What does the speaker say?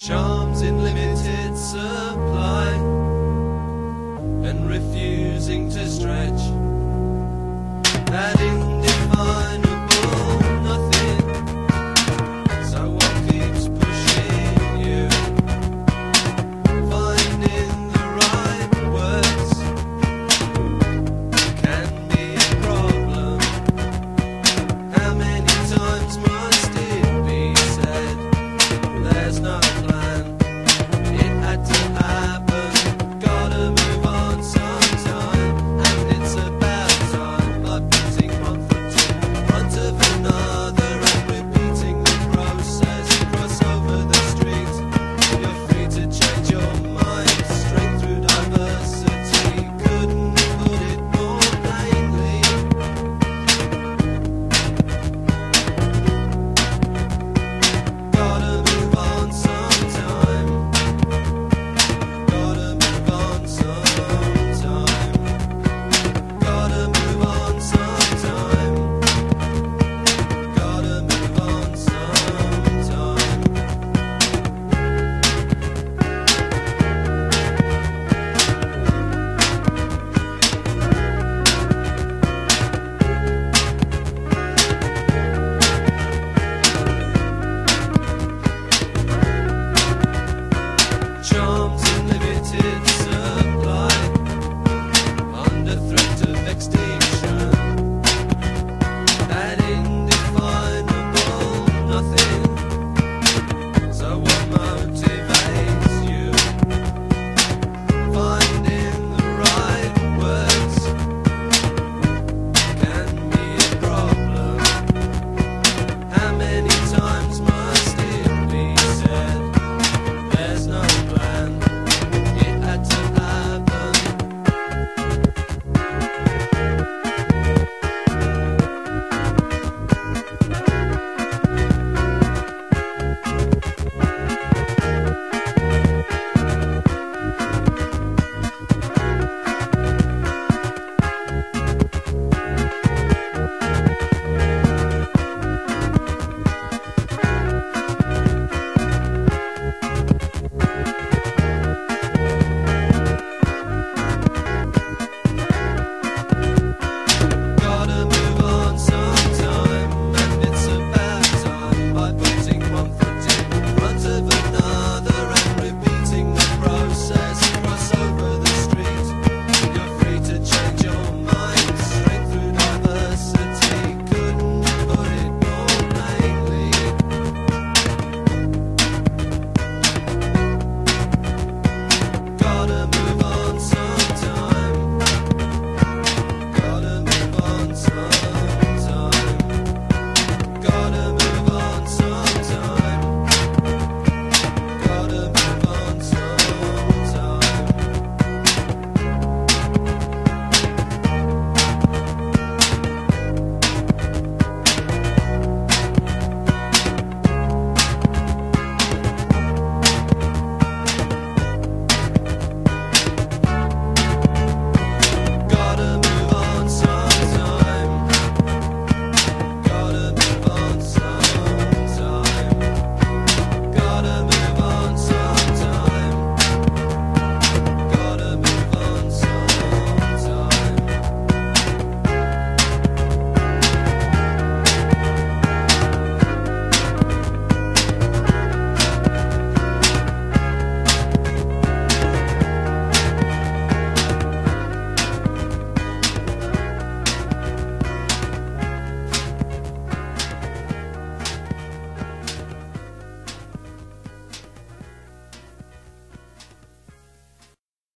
Charms in limited supply and refusing to stretch that indefinable nothing. So what keeps pushing you? Finding the right words can be a problem. How many times must it be said? There's no plan, it had to happen. Gotta move on sometime, and it's about time. Like putting one foot in front of another and repeating the process. Cross over the street, you're free to change your mind. Strength through diversity, couldn't put it more plainly. Gotta move on sometime. Gotta move on sometime. Gotta move on sometime. Gotta move on sometime. Charms in limited supply, under threat of extinction. That indefinable nothing. So what motivates you? Finding the right words can be a problem. How many times must it be said? There's no plan, it had to happen. Gotta move on sometime, and it's about time. By putting one foot in front of